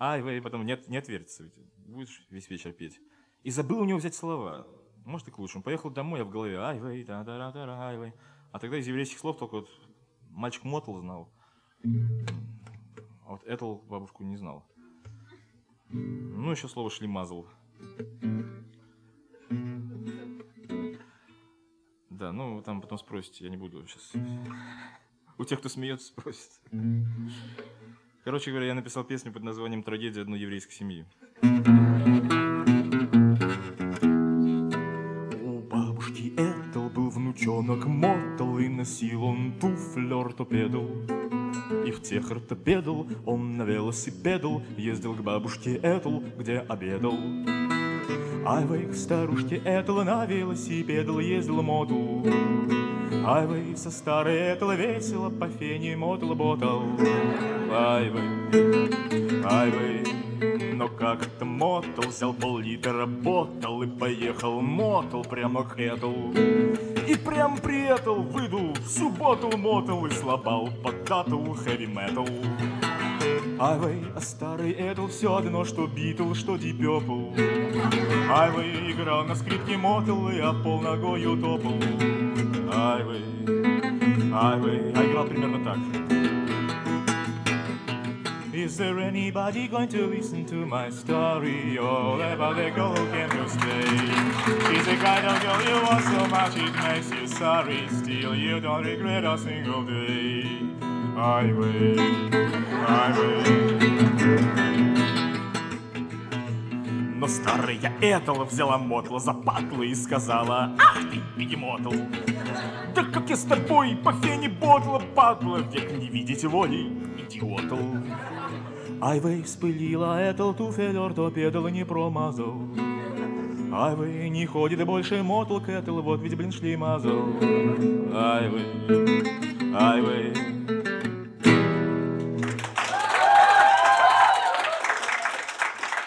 Ай, вей, потом не отвертится ведь. Будешь весь вечер петь. И забыл у него взять слова. Может, и к лучшему. Поехал домой, а в голове ай, вей, та-да-ра-та-ра, ай, вей. А тогда из еврейских слов только вот мальчик Мотл знал. А вот Этл бабушку не знал. Ну, еще слово шлемазл. Да, ну, вы там потом спросите, я не буду сейчас. У тех, кто смеется, спросит. Короче говоря, я написал песню под названием «Трагедия одной еврейской семьи». У бабушки Этл был внучонок Мотл, и носил он туфли ортопедал. И в тех ортопедал он на велосипедал, ездил к бабушке Этл, где обедал. Ай, вей, к старушке Этл на велосипедал ездил Мотл. Ай, вей, со старой Этл весело по фене Мотл ботал. Ай, вей, но как-то Мотл взял пол-литра ботал и поехал Мотл прямо к Этл. И прям при Этл выдул всю ботл Мотл и слабал под датл хэви-метал. Ай, вей, а старый Этл все одно, что Битл, что Deep Purple. Ай, вей, играл на скрипке Мотл и о пол ногою топал. Ай, вей, а играл примерно так. Is there anybody going to listen to my story? All about the girl who came to stay. She's the kind of girl you want so much it makes you sorry. Still you don't regret a single day. Ай, вей. Но старая Этл взяла Мотла за патлы и сказала: ах ты, бегемотл! Да как я с тобой по фене ботла, падла, век не видеть воли, идиотл! Ай, вей, вспылила Этл, туфель ортопедал и не промазал. Ай, вей, не ходит больше Мотл к Этл, вот ведь, блин, шлемазал. Ай, вей,